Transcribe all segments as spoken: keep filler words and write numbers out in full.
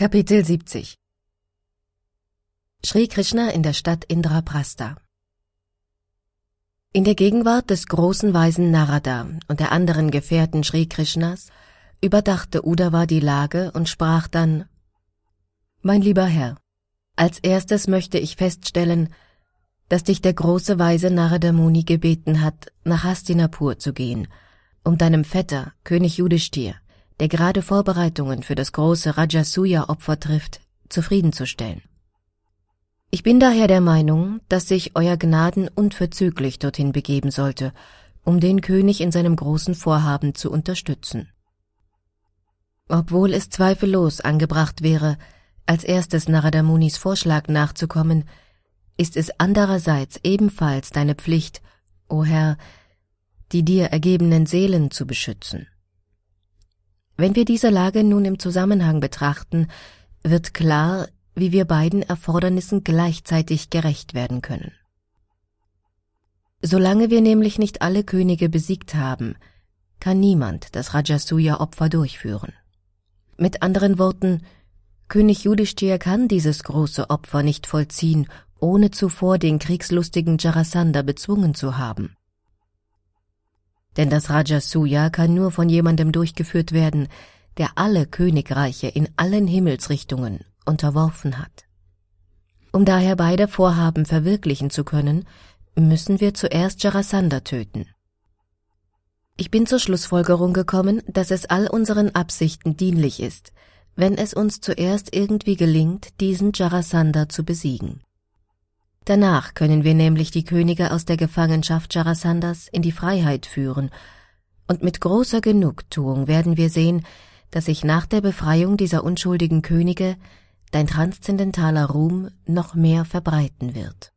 Kapitel siebzig. Sri Krishna in der Stadt Indraprastha. In der Gegenwart des großen Weisen Narada und der anderen Gefährten Sri Krishnas überdachte Uddhava die Lage und sprach dann: Mein lieber Herr, als erstes möchte ich feststellen, dass dich der große Weise Narada Muni gebeten hat, nach Hastinapur zu gehen, um deinem Vetter, König Yudhishthir, der gerade Vorbereitungen für das große Rajasuya-Opfer trifft, zufriedenzustellen. Ich bin daher der Meinung, dass sich Euer Gnaden unverzüglich dorthin begeben sollte, um den König in seinem großen Vorhaben zu unterstützen. Obwohl es zweifellos angebracht wäre, als erstes Narada Munis Vorschlag nachzukommen, ist es andererseits ebenfalls deine Pflicht, o Herr, die dir ergebenen Seelen zu beschützen. Wenn wir diese Lage nun im Zusammenhang betrachten, wird klar, wie wir beiden Erfordernissen gleichzeitig gerecht werden können. Solange wir nämlich nicht alle Könige besiegt haben, kann niemand das Rajasuya-Opfer durchführen. Mit anderen Worten, König Yudhishthir kann dieses große Opfer nicht vollziehen, ohne zuvor den kriegslustigen Jarasandha bezwungen zu haben. Denn das Rajasuya kann nur von jemandem durchgeführt werden, der alle Königreiche in allen Himmelsrichtungen unterworfen hat. Um daher beide Vorhaben verwirklichen zu können, müssen wir zuerst Jarasandha töten. Ich bin zur Schlussfolgerung gekommen, dass es all unseren Absichten dienlich ist, wenn es uns zuerst irgendwie gelingt, diesen Jarasandha zu besiegen. Danach können wir nämlich die Könige aus der Gefangenschaft Jarasandhas in die Freiheit führen, und mit großer Genugtuung werden wir sehen, dass sich nach der Befreiung dieser unschuldigen Könige dein transzendentaler Ruhm noch mehr verbreiten wird.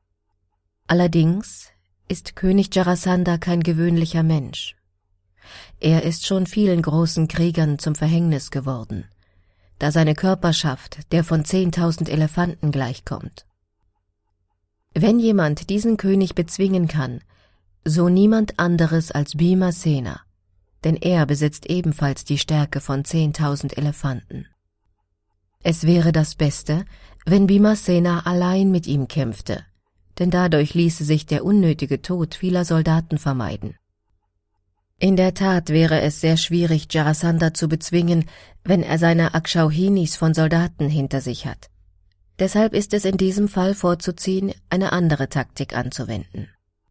Allerdings ist König Jarasandha kein gewöhnlicher Mensch. Er ist schon vielen großen Kriegern zum Verhängnis geworden, da seine Körperschaft der von zehntausend Elefanten gleichkommt. Wenn jemand diesen König bezwingen kann, so niemand anderes als Bhimasena, denn er besitzt ebenfalls die Stärke von zehntausend Elefanten. Es wäre das Beste, wenn Bhimasena allein mit ihm kämpfte, denn dadurch ließe sich der unnötige Tod vieler Soldaten vermeiden. In der Tat wäre es sehr schwierig, Jarasandha zu bezwingen, wenn er seine Akshauhinis von Soldaten hinter sich hat. Deshalb ist es in diesem Fall vorzuziehen, eine andere Taktik anzuwenden.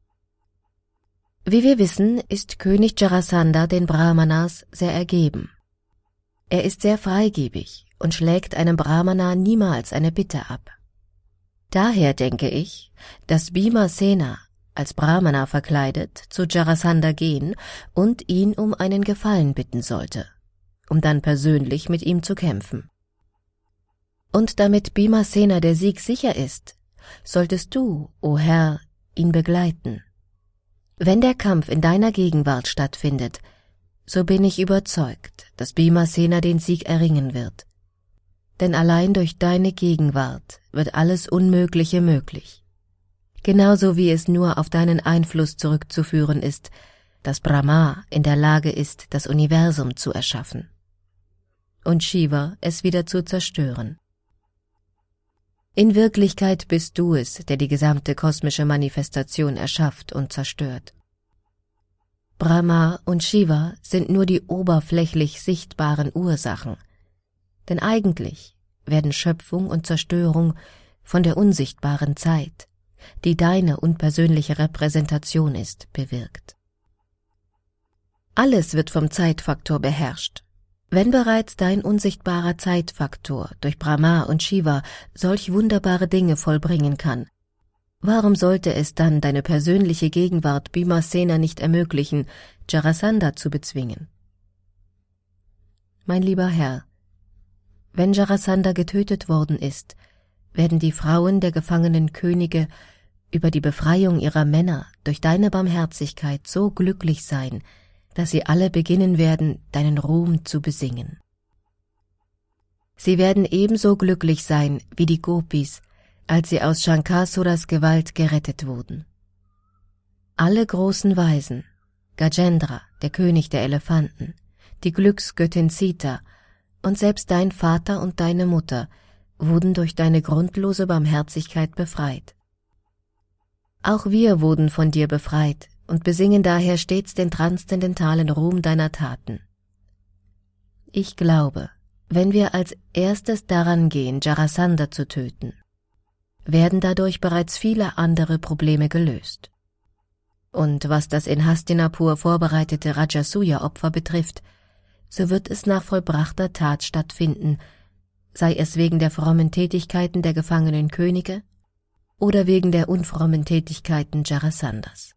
Wie wir wissen, ist König Jarasandha den Brahmanas sehr ergeben. Er ist sehr freigebig und schlägt einem Brahmana niemals eine Bitte ab. Daher denke ich, dass Bhimasena als Brahmana verkleidet zu Jarasandha gehen und ihn um einen Gefallen bitten sollte, um dann persönlich mit ihm zu kämpfen. Und damit Bhimasena der Sieg sicher ist, solltest du, o Herr, ihn begleiten. Wenn der Kampf in deiner Gegenwart stattfindet, so bin ich überzeugt, dass Bhimasena den Sieg erringen wird. Denn allein durch deine Gegenwart wird alles Unmögliche möglich. Genauso wie es nur auf deinen Einfluss zurückzuführen ist, dass Brahma in der Lage ist, das Universum zu erschaffen und Shiva es wieder zu zerstören. In Wirklichkeit bist du es, der die gesamte kosmische Manifestation erschafft und zerstört. Brahma und Shiva sind nur die oberflächlich sichtbaren Ursachen, denn eigentlich werden Schöpfung und Zerstörung von der unsichtbaren Zeit, die deine unpersönliche Repräsentation ist, bewirkt. Alles wird vom Zeitfaktor beherrscht. Wenn bereits dein unsichtbarer Zeitfaktor durch Brahma und Shiva solch wunderbare Dinge vollbringen kann, warum sollte es dann deine persönliche Gegenwart Bhimasena nicht ermöglichen, Jarasandha zu bezwingen? Mein lieber Herr, wenn Jarasandha getötet worden ist, werden die Frauen der gefangenen Könige über die Befreiung ihrer Männer durch deine Barmherzigkeit so glücklich sein, dass sie alle beginnen werden, deinen Ruhm zu besingen. Sie werden ebenso glücklich sein wie die Gopis, als sie aus Shankasuras Gewalt gerettet wurden. Alle großen Weisen, Gajendra, der König der Elefanten, die Glücksgöttin Sita und selbst dein Vater und deine Mutter wurden durch deine grundlose Barmherzigkeit befreit. Auch wir wurden von dir befreit und besingen daher stets den transzendentalen Ruhm deiner Taten. Ich glaube, wenn wir als erstes daran gehen, Jarasandha zu töten, werden dadurch bereits viele andere Probleme gelöst. Und was das in Hastinapur vorbereitete Rajasuya-Opfer betrifft, so wird es nach vollbrachter Tat stattfinden, sei es wegen der frommen Tätigkeiten der gefangenen Könige oder wegen der unfrommen Tätigkeiten Jarasandhas.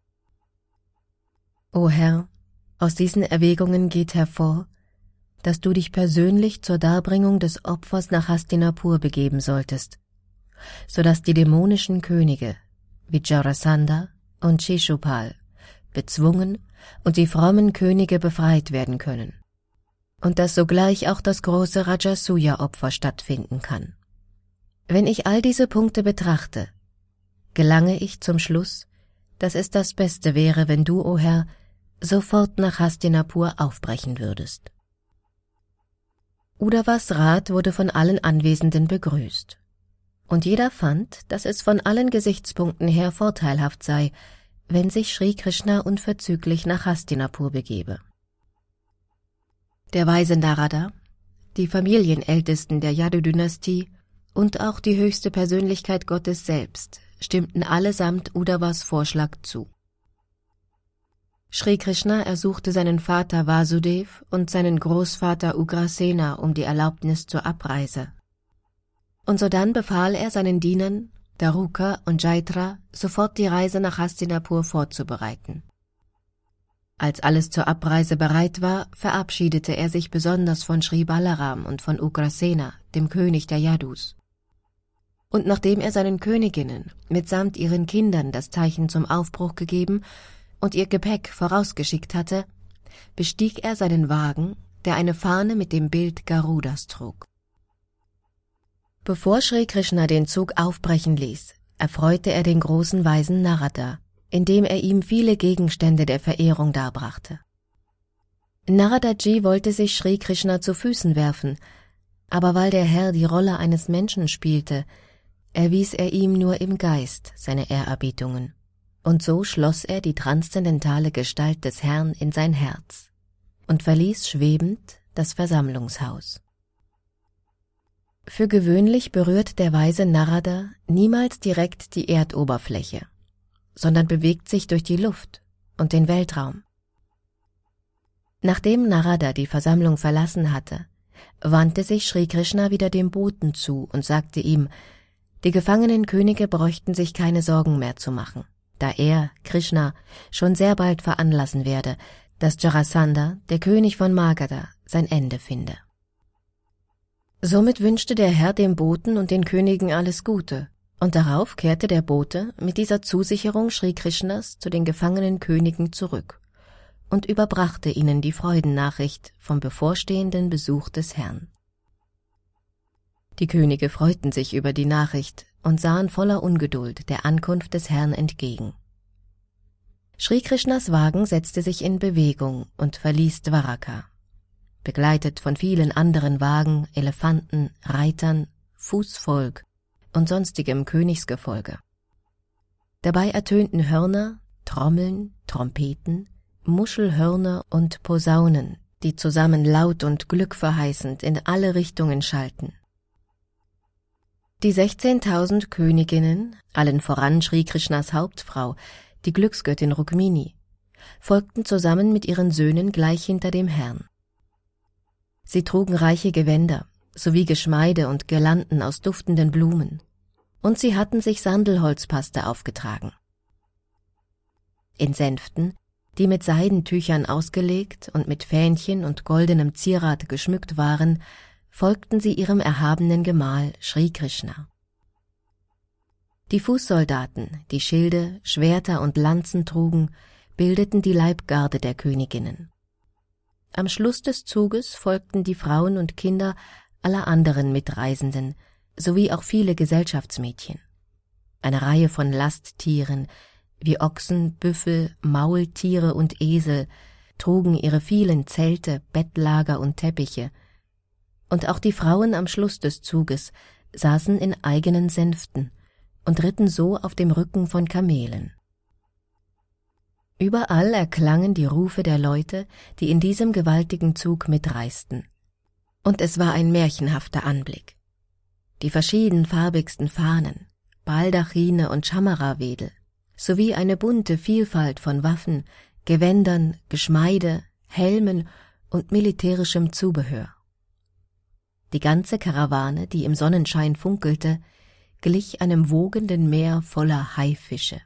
O Herr, aus diesen Erwägungen geht hervor, dass du dich persönlich zur Darbringung des Opfers nach Hastinapur begeben solltest, so dass die dämonischen Könige wie Jarasandha und Shishupal bezwungen und die frommen Könige befreit werden können, und dass sogleich auch das große Rajasuya-Opfer stattfinden kann. Wenn ich all diese Punkte betrachte, gelange ich zum Schluss, dass es das Beste wäre, wenn du, o Herr, sofort nach Hastinapur aufbrechen würdest. Udavas Rat wurde von allen Anwesenden begrüßt, und jeder fand, dass es von allen Gesichtspunkten her vorteilhaft sei, wenn sich Sri Krishna unverzüglich nach Hastinapur begebe. Der weise Narada, die Familienältesten der Yadu-Dynastie und auch die höchste Persönlichkeit Gottes selbst stimmten allesamt Udavas Vorschlag zu. Sri Krishna ersuchte seinen Vater Vasudev und seinen Großvater Ugrasena um die Erlaubnis zur Abreise. Und sodann befahl er seinen Dienern, Daruka und Jaitra, sofort die Reise nach Hastinapur vorzubereiten. Als alles zur Abreise bereit war, verabschiedete er sich besonders von Sri Balaram und von Ugrasena, dem König der Yadus. Und nachdem er seinen Königinnen mitsamt ihren Kindern das Zeichen zum Aufbruch gegeben und ihr Gepäck vorausgeschickt hatte, bestieg er seinen Wagen, der eine Fahne mit dem Bild Garudas trug. Bevor Sri Krishna den Zug aufbrechen ließ, erfreute er den großen weisen Narada, indem er ihm viele Gegenstände der Verehrung darbrachte. Naradaji wollte sich Sri Krishna zu Füßen werfen, aber weil der Herr die Rolle eines Menschen spielte, erwies er ihm nur im Geist seine Ehrerbietungen, und so schloss er die transzendentale Gestalt des Herrn in sein Herz und verließ schwebend das Versammlungshaus. Für gewöhnlich berührt der weise Narada niemals direkt die Erdoberfläche, sondern bewegt sich durch die Luft und den Weltraum. Nachdem Narada die Versammlung verlassen hatte, wandte sich Sri Krishna wieder dem Boten zu und sagte ihm, die gefangenen Könige bräuchten sich keine Sorgen mehr zu machen, da er, Krishna, schon sehr bald veranlassen werde, dass Jarasandha, der König von Magadha, sein Ende finde. Somit wünschte der Herr dem Boten und den Königen alles Gute, und darauf kehrte der Bote mit dieser Zusicherung Sri Krishnas zu den gefangenen Königen zurück und überbrachte ihnen die Freudennachricht vom bevorstehenden Besuch des Herrn. Die Könige freuten sich über die Nachricht und sahen voller Ungeduld der Ankunft des Herrn entgegen. Sri Krishnas Wagen setzte sich in Bewegung und verließ Dwaraka, begleitet von vielen anderen Wagen, Elefanten, Reitern, Fußvolk und sonstigem Königsgefolge. Dabei ertönten Hörner, Trommeln, Trompeten, Muschelhörner und Posaunen, die zusammen laut und glückverheißend in alle Richtungen schallten. Die sechzehntausend Königinnen, allen voran Sri Krishnas Hauptfrau, die Glücksgöttin Rukmini, folgten zusammen mit ihren Söhnen gleich hinter dem Herrn. Sie trugen reiche Gewänder sowie Geschmeide und Girlanden aus duftenden Blumen, und sie hatten sich Sandelholzpaste aufgetragen. In Sänften, die mit Seidentüchern ausgelegt und mit Fähnchen und goldenem Zierat geschmückt waren, folgten sie ihrem erhabenen Gemahl Sri Krishna. Die Fußsoldaten, die Schilde, Schwerter und Lanzen trugen, bildeten die Leibgarde der Königinnen. Am Schluss des Zuges folgten die Frauen und Kinder aller anderen Mitreisenden, sowie auch viele Gesellschaftsmädchen. Eine Reihe von Lasttieren, wie Ochsen, Büffel, Maultiere und Esel, trugen ihre vielen Zelte, Bettlager und Teppiche, und auch die Frauen am Schluss des Zuges saßen in eigenen Sänften und ritten so auf dem Rücken von Kamelen. Überall erklangen die Rufe der Leute, die in diesem gewaltigen Zug mitreisten. Und es war ein märchenhafter Anblick. Die verschiedenfarbigsten Fahnen, Baldachine und Schammerawedel, sowie eine bunte Vielfalt von Waffen, Gewändern, Geschmeide, Helmen und militärischem Zubehör. Die ganze Karawane, die im Sonnenschein funkelte, glich einem wogenden Meer voller Haifische.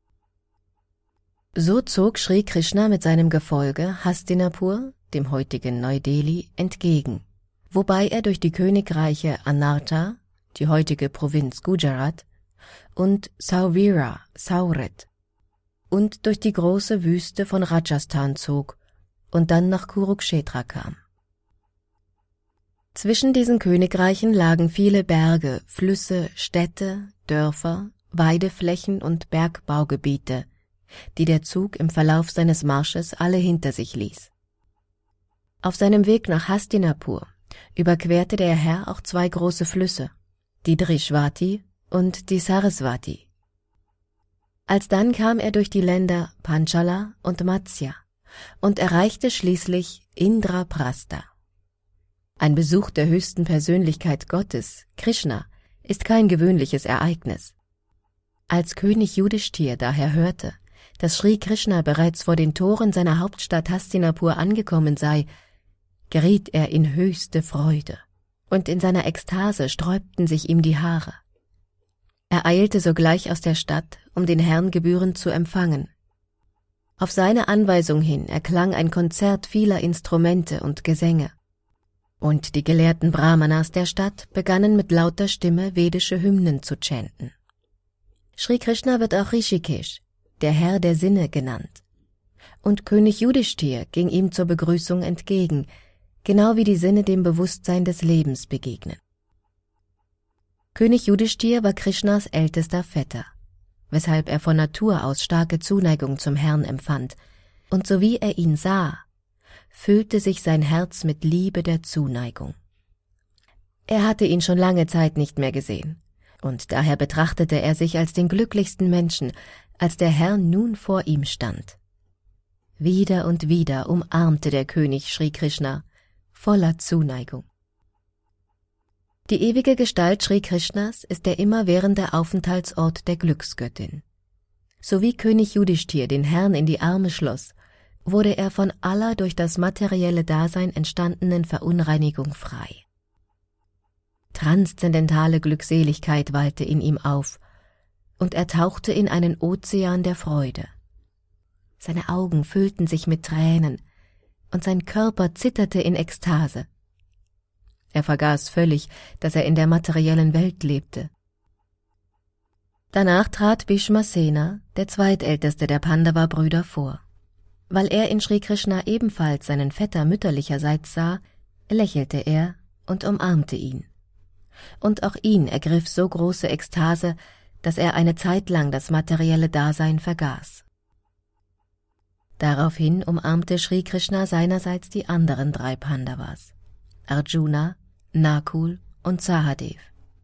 So zog Sri Krishna mit seinem Gefolge Hastinapur, dem heutigen Neu-Delhi, entgegen, wobei er durch die Königreiche Anarta, die heutige Provinz Gujarat, und Sauvira, Sauret, und durch die große Wüste von Rajasthan zog und dann nach Kurukshetra kam. Zwischen diesen Königreichen lagen viele Berge, Flüsse, Städte, Dörfer, Weideflächen und Bergbaugebiete, die der Zug im Verlauf seines Marsches alle hinter sich ließ. Auf seinem Weg nach Hastinapur überquerte der Herr auch zwei große Flüsse, die Drishwati und die Saraswati. Alsdann kam er durch die Länder Panchala und Matsya und erreichte schließlich Indraprastha. Ein Besuch der höchsten Persönlichkeit Gottes, Krishna, ist kein gewöhnliches Ereignis. Als König Yudhishthir daher hörte, dass Sri Krishna bereits vor den Toren seiner Hauptstadt Hastinapur angekommen sei, geriet er in höchste Freude, und in seiner Ekstase sträubten sich ihm die Haare. Er eilte sogleich aus der Stadt, um den Herrn gebührend zu empfangen. Auf seine Anweisung hin erklang ein Konzert vieler Instrumente und Gesänge, und die gelehrten Brahmanas der Stadt begannen mit lauter Stimme vedische Hymnen zu chanten. Sri Krishna wird auch Rishikesh, der Herr der Sinne, genannt. Und König Yudhishthir ging ihm zur Begrüßung entgegen, genau wie die Sinne dem Bewusstsein des Lebens begegnen. König Yudhishthir war Krishnas ältester Vetter, weshalb er von Natur aus starke Zuneigung zum Herrn empfand, und so wie er ihn sah, füllte sich sein Herz mit Liebe der Zuneigung. Er hatte ihn schon lange Zeit nicht mehr gesehen, und daher betrachtete er sich als den glücklichsten Menschen, als der Herr nun vor ihm stand. Wieder und wieder umarmte der König Sri Krishna, voller Zuneigung. Die ewige Gestalt Sri Krishnas ist der immerwährende Aufenthaltsort der Glücksgöttin. So wie König Yudhishthir den Herrn in die Arme schloss, wurde er von aller durch das materielle Dasein entstandenen Verunreinigung frei. Transzendentale Glückseligkeit wallte in ihm auf, und er tauchte in einen Ozean der Freude. Seine Augen füllten sich mit Tränen, und sein Körper zitterte in Ekstase. Er vergaß völlig, dass er in der materiellen Welt lebte. Danach trat Bhishmasena, der zweitälteste der Pandava-Brüder, vor. Weil er in Sri Krishna ebenfalls seinen Vetter mütterlicherseits sah, lächelte er und umarmte ihn. Und auch ihn ergriff so große Ekstase, dass er eine Zeit lang das materielle Dasein vergaß. Daraufhin umarmte Sri Krishna seinerseits die anderen drei Pandavas, Arjuna, Nakul und Sahadev.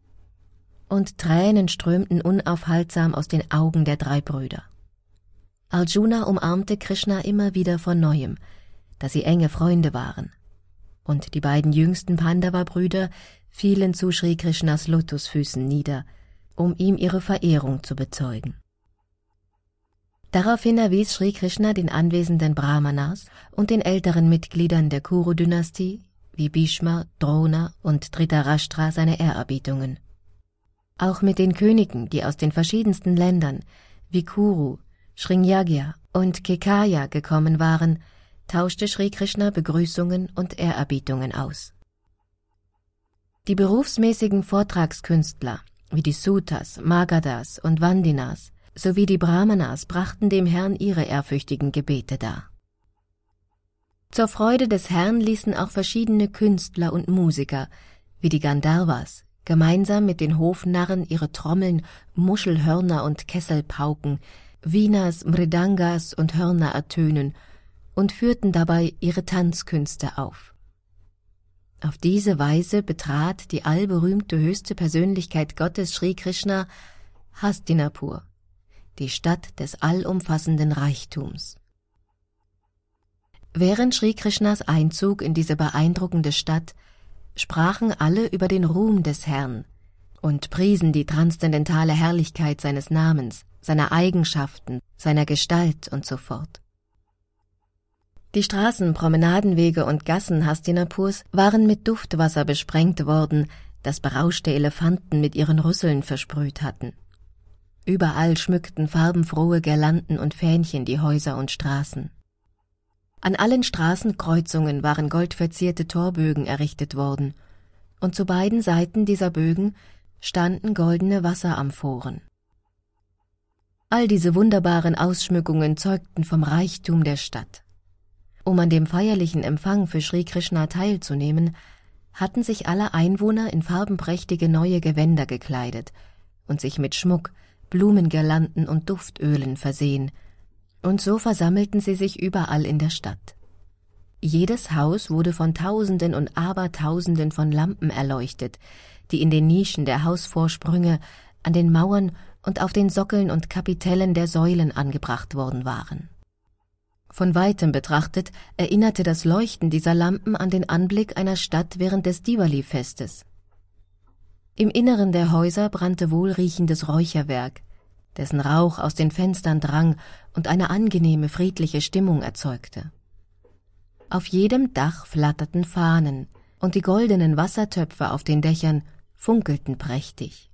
Und Tränen strömten unaufhaltsam aus den Augen der drei Brüder. Arjuna umarmte Krishna immer wieder von Neuem, da sie enge Freunde waren, und die beiden jüngsten Pandava-Brüder fielen zu Sri Krishnas Lotusfüßen nieder, um ihm ihre Verehrung zu bezeugen. Daraufhin erwies Sri Krishna den anwesenden Brahmanas und den älteren Mitgliedern der Kuru-Dynastie, wie Bhishma, Drona und Dhritarashtra, seine Ehrerbietungen. Auch mit den Königen, die aus den verschiedensten Ländern, wie Kuru, Srinyagya und Kekaya gekommen waren, tauschte Sri Krishna Begrüßungen und Ehrerbietungen aus. Die berufsmäßigen Vortragskünstler, wie die Sutas, Magadhas und Vandinas, sowie die Brahmanas brachten dem Herrn ihre ehrfürchtigen Gebete dar. Zur Freude des Herrn ließen auch verschiedene Künstler und Musiker, wie die Gandharvas, gemeinsam mit den Hofnarren ihre Trommeln, Muschelhörner und Kesselpauken, Vinas, Mridangas und Hörner ertönen und führten dabei ihre Tanzkünste auf. Auf diese Weise betrat die allberühmte höchste Persönlichkeit Gottes Sri Krishna Hastinapur, die Stadt des allumfassenden Reichtums. Während Sri Krishnas Einzug in diese beeindruckende Stadt sprachen alle über den Ruhm des Herrn und priesen die transzendentale Herrlichkeit seines Namens, seiner Eigenschaften, seiner Gestalt und so fort. Die Straßen, Promenadenwege und Gassen Hastinapurs waren mit Duftwasser besprengt worden, das berauschte Elefanten mit ihren Rüsseln versprüht hatten. Überall schmückten farbenfrohe Girlanden und Fähnchen die Häuser und Straßen. An allen Straßenkreuzungen waren goldverzierte Torbögen errichtet worden, und zu beiden Seiten dieser Bögen standen goldene Wasseramphoren. All diese wunderbaren Ausschmückungen zeugten vom Reichtum der Stadt. Um an dem feierlichen Empfang für Sri Krishna teilzunehmen, hatten sich alle Einwohner in farbenprächtige neue Gewänder gekleidet und sich mit Schmuck, Blumengirlanden und Duftölen versehen, und so versammelten sie sich überall in der Stadt. Jedes Haus wurde von Tausenden und Abertausenden von Lampen erleuchtet, die in den Nischen der Hausvorsprünge, an den Mauern und auf den Sockeln und Kapitellen der Säulen angebracht worden waren. Von weitem betrachtet erinnerte das Leuchten dieser Lampen an den Anblick einer Stadt während des Diwali-Festes. Im Inneren der Häuser brannte wohlriechendes Räucherwerk, dessen Rauch aus den Fenstern drang und eine angenehme, friedliche Stimmung erzeugte. Auf jedem Dach flatterten Fahnen, und die goldenen Wassertöpfe auf den Dächern funkelten prächtig.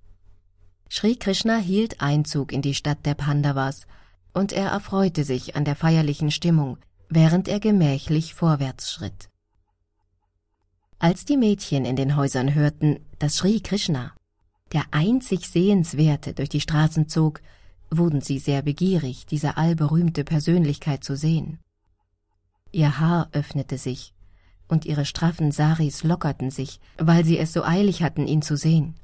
Sri Krishna hielt Einzug in die Stadt der Pandavas, und er erfreute sich an der feierlichen Stimmung, während er gemächlich vorwärts schritt. Als die Mädchen in den Häusern hörten, dass Sri Krishna, der einzig Sehenswerte, durch die Straßen zog, wurden sie sehr begierig, diese allberühmte Persönlichkeit zu sehen. Ihr Haar öffnete sich, und ihre straffen Saris lockerten sich, weil sie es so eilig hatten, ihn zu sehen.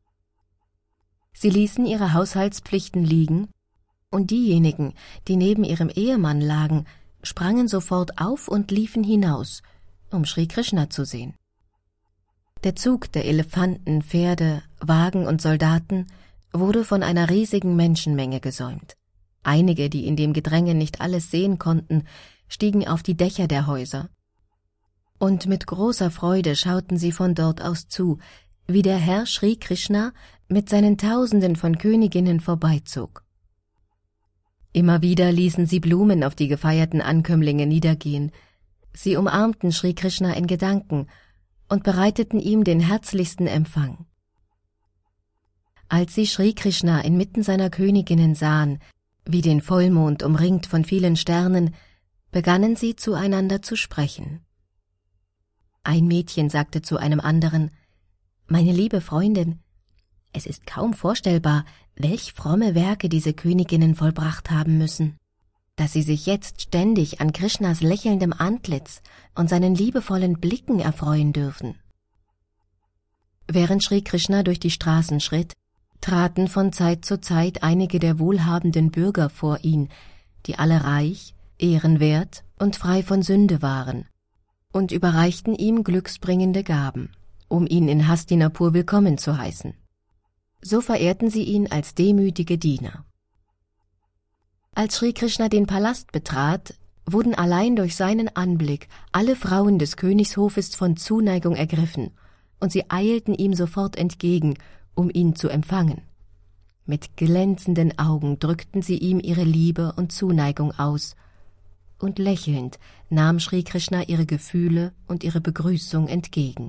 Sie ließen ihre Haushaltspflichten liegen, und diejenigen, die neben ihrem Ehemann lagen, sprangen sofort auf und liefen hinaus, um Sri Krishna zu sehen. Der Zug der Elefanten, Pferde, Wagen und Soldaten wurde von einer riesigen Menschenmenge gesäumt. Einige, die in dem Gedränge nicht alles sehen konnten, stiegen auf die Dächer der Häuser. Und mit großer Freude schauten sie von dort aus zu, wie der Herr Sri Krishna mit seinen Tausenden von Königinnen vorbeizog. Immer wieder ließen sie Blumen auf die gefeierten Ankömmlinge niedergehen. Sie umarmten Sri Krishna in Gedanken und bereiteten ihm den herzlichsten Empfang. Als sie Sri Krishna inmitten seiner Königinnen sahen, wie den Vollmond umringt von vielen Sternen, begannen sie zueinander zu sprechen. Ein Mädchen sagte zu einem anderen: »Meine liebe Freundin, es ist kaum vorstellbar, welch fromme Werke diese Königinnen vollbracht haben müssen, dass sie sich jetzt ständig an Krishnas lächelndem Antlitz und seinen liebevollen Blicken erfreuen dürfen.« Während Sri Krishna durch die Straßen schritt, traten von Zeit zu Zeit einige der wohlhabenden Bürger vor ihn, die alle reich, ehrenwert und frei von Sünde waren, und überreichten ihm glücksbringende Gaben, um ihn in Hastinapur willkommen zu heißen. So verehrten sie ihn als demütige Diener. Als Sri Krishna den Palast betrat, wurden allein durch seinen Anblick alle Frauen des Königshofes von Zuneigung ergriffen, und sie eilten ihm sofort entgegen, um ihn zu empfangen. Mit glänzenden Augen drückten sie ihm ihre Liebe und Zuneigung aus, und lächelnd nahm Sri Krishna ihre Gefühle und ihre Begrüßung entgegen.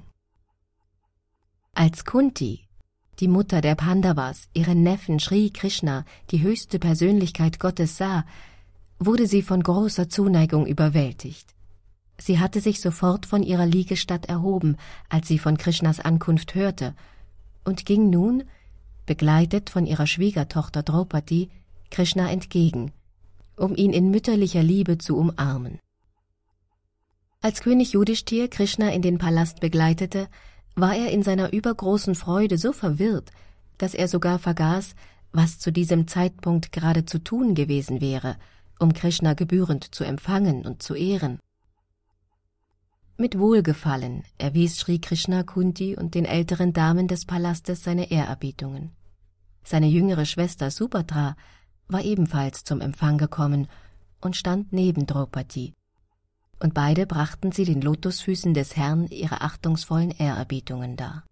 Als Kunti, die Mutter der Pandavas, ihren Neffen Sri Krishna, die höchste Persönlichkeit Gottes, sah, wurde sie von großer Zuneigung überwältigt. Sie hatte sich sofort von ihrer Liegestatt erhoben, als sie von Krishnas Ankunft hörte, und ging nun, begleitet von ihrer Schwiegertochter Draupadi, Krishna entgegen, um ihn in mütterlicher Liebe zu umarmen. Als König Yudhishthir Krishna in den Palast begleitete, war er in seiner übergroßen Freude so verwirrt, dass er sogar vergaß, was zu diesem Zeitpunkt gerade zu tun gewesen wäre, um Krishna gebührend zu empfangen und zu ehren. Mit Wohlgefallen erwies Sri Krishna Kunti und den älteren Damen des Palastes seine Ehrerbietungen. Seine jüngere Schwester Subhadra war ebenfalls zum Empfang gekommen und stand neben Draupadi, und beide brachten sie den Lotusfüßen des Herrn ihre achtungsvollen Ehrerbietungen dar.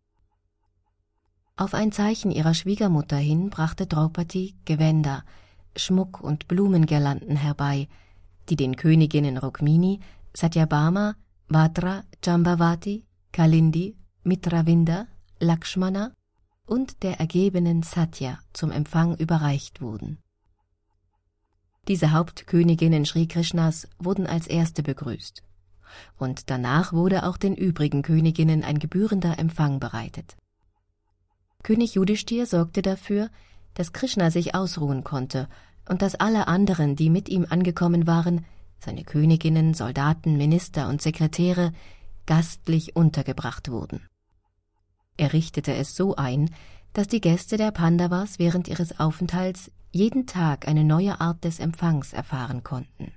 Auf ein Zeichen ihrer Schwiegermutter hin brachte Draupadi Gewänder, Schmuck und Blumengirlanden herbei, die den Königinnen Rukmini, Satyabhama, Bhadra, Jambavati, Kalindi, Mitravinda, Lakshmana und der ergebenen Satya zum Empfang überreicht wurden. Diese Hauptköniginnen Sri Krishnas wurden als erste begrüßt, und danach wurde auch den übrigen Königinnen ein gebührender Empfang bereitet. König Yudhishthir sorgte dafür, dass Krishna sich ausruhen konnte und dass alle anderen, die mit ihm angekommen waren, seine Königinnen, Soldaten, Minister und Sekretäre, gastlich untergebracht wurden. Er richtete es so ein, dass die Gäste der Pandavas während ihres Aufenthalts jeden Tag eine neue Art des Empfangs erfahren konnten.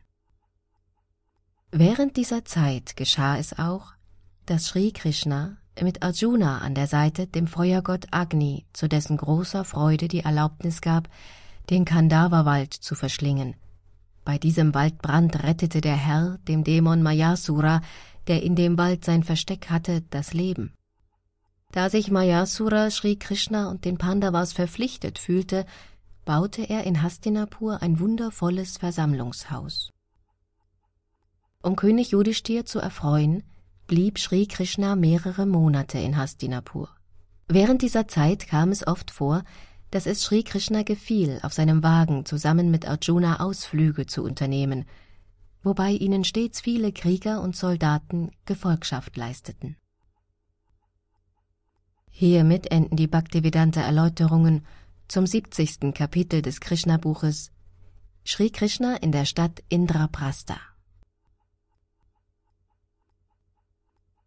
Während dieser Zeit geschah es auch, dass Sri Krishna mit Arjuna an der Seite dem Feuergott Agni zu dessen großer Freude die Erlaubnis gab, den Kandava-Wald zu verschlingen. Bei diesem Waldbrand rettete der Herr dem Dämon Mayasura, der in dem Wald sein Versteck hatte, das Leben. Da sich Mayasura Sri Krishna und den Pandavas verpflichtet fühlte, baute er in Hastinapur ein wundervolles Versammlungshaus. Um König Yudhishthir zu erfreuen, blieb Sri Krishna mehrere Monate in Hastinapur. Während dieser Zeit kam es oft vor, dass es Sri Krishna gefiel, auf seinem Wagen zusammen mit Arjuna Ausflüge zu unternehmen, wobei ihnen stets viele Krieger und Soldaten Gefolgschaft leisteten. Hiermit enden die Bhaktivedanta-Erläuterungen zum siebzigsten Kapitel des Krishna-Buches Sri Krishna in der Stadt Indraprastha.